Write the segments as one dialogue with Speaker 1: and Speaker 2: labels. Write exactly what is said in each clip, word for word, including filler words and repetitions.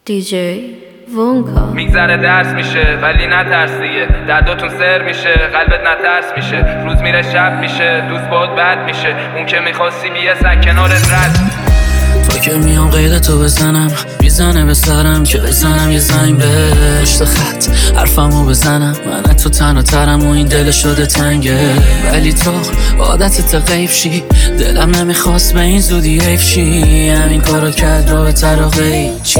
Speaker 1: دیجی وونکا
Speaker 2: میگذره درس میشه ولی نترس دیگه، درداتون سر میشه قلبت نترس میشه، روز میره شب میشه دوست باد بد میشه، اون که میخواستی بیه سر کنارت رد.
Speaker 3: تو که میام قید تو بزنم میزنه به سرم که بزنم یه زنگ به پشت خط حرفمو بزنم، من تو تنها ترم و این دل شده تنگه، ولی تو عادتت غیب شی، دلم نمیخواست به این زودی حیف شی، همین کارو کرد رو به طرق چی.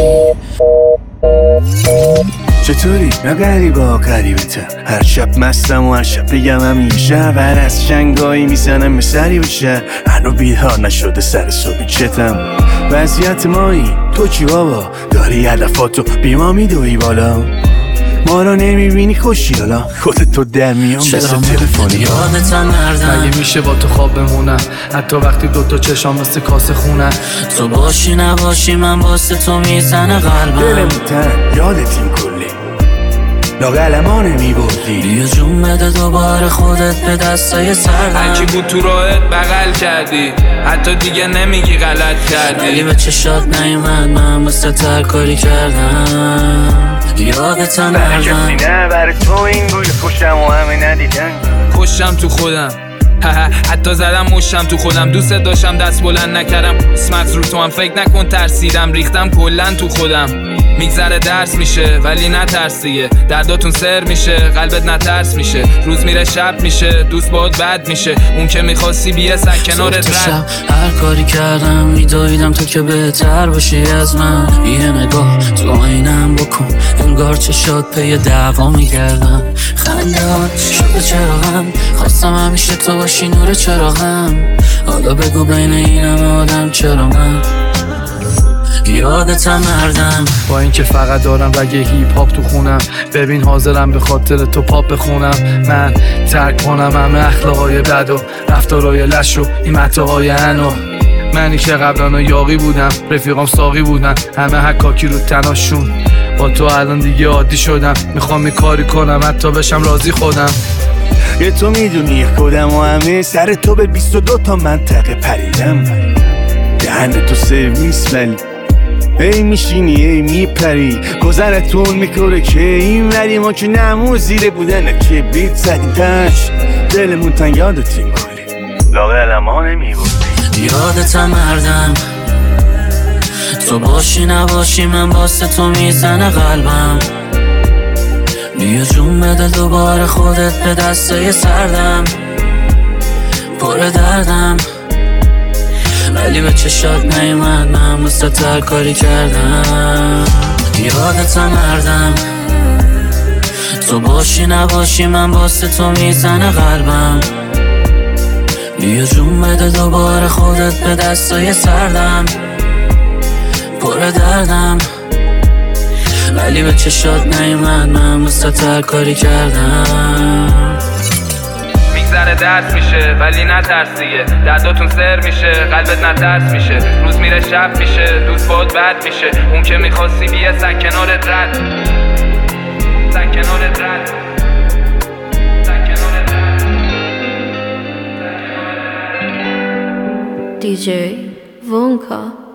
Speaker 4: چطوری؟ نه غریبا غریبتم، هر شب مستم و هر شب بگم همیشه بر از شنگایی میزنم به سری بشه، هنو بیدار نشده سر صبحی چتم. وضعیت مایی تو چی بابا؟ داری هدفاتو بی ما میدوی بالا، ما رو نمیبینی خوشی حالا خودت تو در میام مثل تلفنی.
Speaker 3: یادتم نردم
Speaker 5: مگه میشه با تو خواب بمونم حتی وقتی دوتا چشام مثل کاسه خونن،
Speaker 3: تو باشی نباشی من واسه تو میزنه قلبم،
Speaker 4: دلم تن یادت این کلی لاغلما نمیبردی،
Speaker 3: بیا جون بده دوباره خودت به دستای سردم.
Speaker 2: هرکی بود تو راهت بغل کردی حتی دیگه نمیگی غلط کردی،
Speaker 3: ولی به چشات نیومد من واسه تر کاری کردم. یادتم
Speaker 4: برای کسی
Speaker 3: نردم
Speaker 4: نه برای تو این گوی کشم و همه ندیدن،
Speaker 2: کشم تو خودم حتی زدم مشتم تو خودم، دوست داشتم دست بلند نکردم، اسمت رو تو هم فکر نکن ترسیدم، ریختم کلن تو خودم. میگذره درس میشه ولی نترس دیگه، درداتون سر میشه قلبت نترس میشه، روز میره شب میشه دوست باد بد میشه، اون که میخواستی بیه سر کنارت رد.
Speaker 3: هر کاری کردم میدویدم تو که بهتر باشی از من، یه نگاه تو آینم بکن انگار چشات پی دعوا میگردم، خندهات شده چراغم خواستم همیشه تو باشی نور چراغم، حالا بگو بین این همه آدم چرا من یادتم نردم.
Speaker 5: با اینکه فقط دارم رگ هیپ هاپ تو خونم، ببین حاضرم به خاطر تو پاپ بخونم، من ترک کنم همه اخلاقای بد و رفتارای لش و این متاهای انو، منی که قبلا یاقی بودم رفیقام ساقی بودن همه حکاکی رو تناشون، با تو الان دیگه عادی شدم میخوام یه کاری کنم حتی بشم راضی خودم.
Speaker 4: یه تو میدونی خودم و همه سر تو به بیست و دو تا منطقه پریدم، دهن تو سرویس ولی ای میشینی ای میپری، گذرتون میکنه که این ولی ما که نمو زیره بودن که بیت زدیم تش، دلمون تن یادت این کلی لاغلم ها نمیبودی.
Speaker 3: یادتم نردم تو باشی نباشی من واسه تو میزنه قلبم، بیا جون بده دوباره خودت به دستای سردم، پر دردم ولی به چشات نیومد من واسه تر کاری کردم. یادتم نردم تو باشی نباشی من واسه تو میزنه قلبم، بیا جون بده دوباره خودت به دستای سردم، پر دردم ولی به چشات نیومد من واسه تر کاری کردم.
Speaker 2: میگذره درس میشه ولی نترس دیگه، درداتون سر میشه قلبت نترس میشه، روز میره شب میشه دوست باد بد میشه، اون که میخواستی بیه سر کنارت رد، سر کنارت رد، سر کنارت رد.
Speaker 1: دیجی وونکا.